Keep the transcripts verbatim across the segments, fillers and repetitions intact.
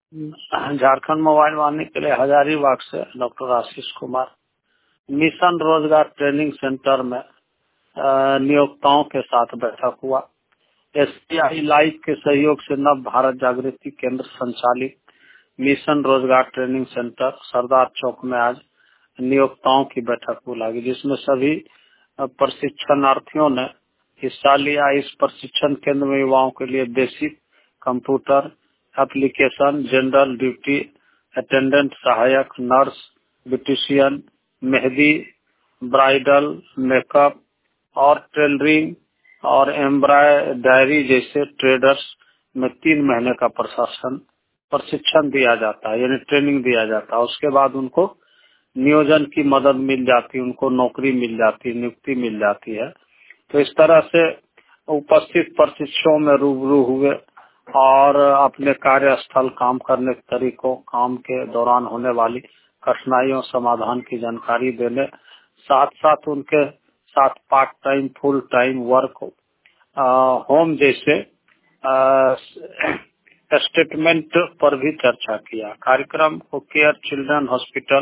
Jharkhand mobile वाणी के लिए हजारीबाग से डॉक्टर आशीष कुमार। मिशन रोजगार ट्रेनिंग सेंटर में अ, नियोक्ताओं के साथ बैठक हुआ। एसबीआई लाइव के सहयोग से नव भारत जागृति केंद्र संचालित मिशन रोजगार ट्रेनिंग सेंटर सरदार चौक में आज नियोक्ताओं की बैठक बुलाई, जिसमें सभी अ, प्रशिक्षणार्थियों ने हिस्सा लिया। इस प्रशिक्षण केंद्र में युवाओं के लिए basic computer application, general duty attendant, सहायक, नर्स, ब्यूटिशियन, मेहंदी, ब्राइडल मेकअप और टेलरिंग और एम्ब्रॉयडरी जैसे ट्रेडर्स में तीन महीने का प्रशासन प्रशिक्षण दिया जाता है, यानी ट्रेनिंग दिया जाता है। उसके बाद उनको नियोजन की मदद मिल जाती है, उनको नौकरी मिल जाती है, नियुक्ति मिल जाती है। तो इस तरह से उपस्थित प्रशिक्षुओं में रूबरू हुए और अपने कार्यस्थल काम करने के तरीकों, काम के दौरान होने वाली कठिनाइयों समाधान की जानकारी देने, साथ साथ उनके साथ part time, full time work, home जैसे स्टेटमेंट पर भी चर्चा किया। कार्यक्रम को केयर चिल्ड्रन हॉस्पिटल,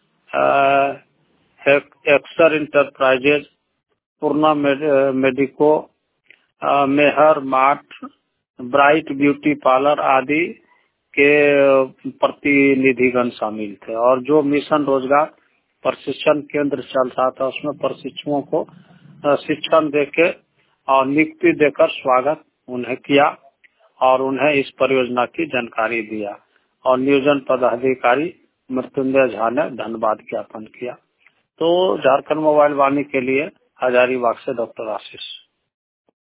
एक्सर enterprises, Purna medico, Mehar mart, bright beauty parlour आदि के प्रतिनिधिगण शामिल थे। और जो मिशन रोजगार प्रशिक्षण केंद्र चल रहा था उसमें प्रशिक्षुओं को शिक्षण देके और नियुक्ति देकर स्वागत उन्हें किया और उन्हें इस परियोजना की जानकारी दिया। और नियोजन पदाधिकारी मृत्युंजय झा ने धन्यवाद ज्ञापन किया। तो झारखंड मोबाइल वाणी के लिए हजारीबाग से डॉक्टर आशीष।